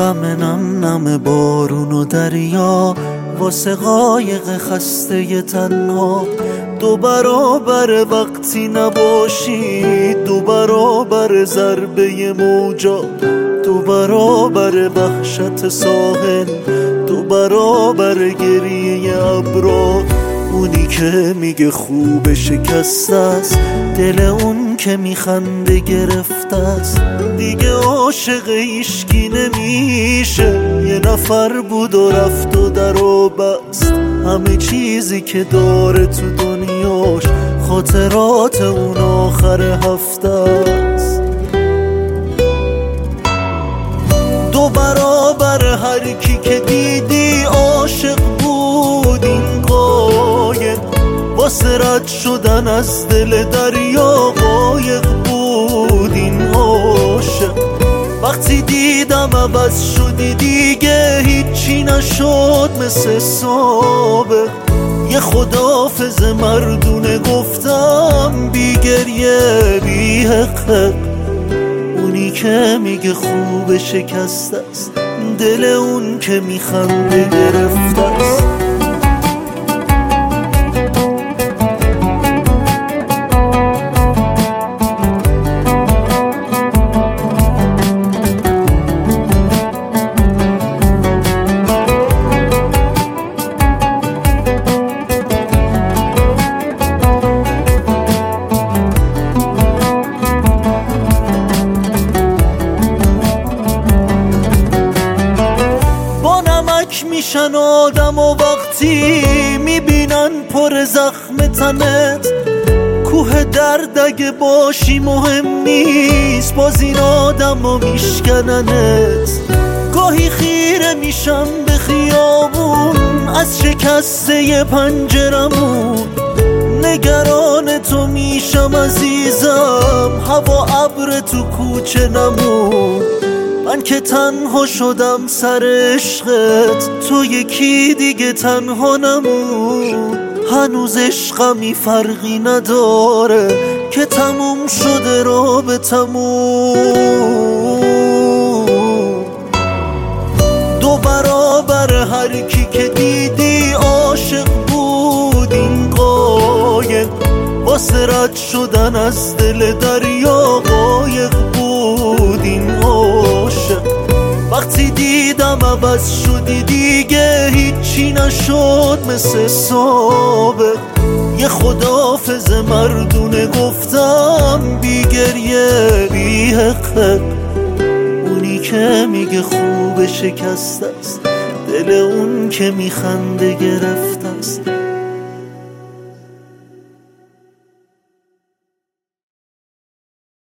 غم نم نم بارون و دریا واسه قایق خسته تنها. 2 برابر وقتی نباشی، 2 برابر ضربه موجا، 2 برابر وحشت ساحل، 2 برابر گریه ابرا. اونی که میگه خوب شکسته است، دل اون که میخنده گرفته است. دیگه عاشق هیشکی نمیشه، یه نفر بود و رفت و در و بست. همه چیزی که داره تو دنیاش خاطرات اون آخر هفته است. 2 برابر هر کی که دیدی عاشق بود این قایق، واسه رد شدن از دل دریا قایق بود این عاشق. وقتی دیدم عوض شدی دیگه هیچی نشد مثل سابق. یه خداحافظ مردونه گفتم بی گریه بی حق. اونی که میگه خوب شکسته است، دل اون که میخنده گرفته است. میشن آدم و وقتی میبینن پر زخم تنت. کوه درد اگه باشی مهم نیست، باز این آدم و میشکننت. گاهی خیره میشم به خیابون از شکسته پنجرمون، نگران تو میشم عزیزم، هوا ابر تو کوچه نمون. من که تنها شدم سر عشقت، تو یکی دیگه تنها نمون. هنوز عشقمی فرقی نداره که تموم شده رابطمون. 2 برابر هر کی که دیدی عاشق بود این قایق، واسه رد شدن از دل دریا قایق بود این عاشق. وقتی دیدم عوض شدی دیگه هیچی نشد مثل سابق. یه خداحافظ مردونه گفتم بی گریه بی حق. اونی که میگه خوب شکسته است، دل اون که میخنده گرفته است.